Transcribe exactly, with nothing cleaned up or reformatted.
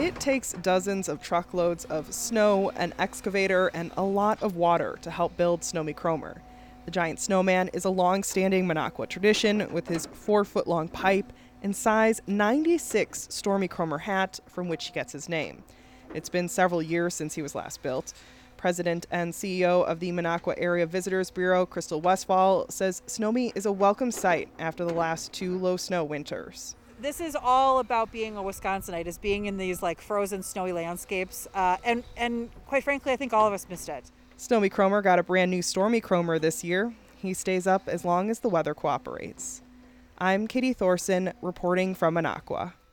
It takes dozens of truckloads of snow, an excavator, and a lot of water to help build Snowy Cromer. The giant snowman is a long-standing Minocqua tradition with his four-foot-long pipe and size ninety-six Stormy Cromer hat from which he gets his name. It's been several years since he was last built. President and C E O of the Minocqua Area Visitors Bureau, Crystal Westfall, says Snowy is a welcome sight after the last two low-snow winters. This is all about being a Wisconsinite, is being in these like frozen, snowy landscapes, uh, and and quite frankly, I think all of us missed it. Snowy Cromer got a brand new Stormy Cromer this year. He stays up as long as the weather cooperates. I'm Katie Thorson, reporting from Minocqua.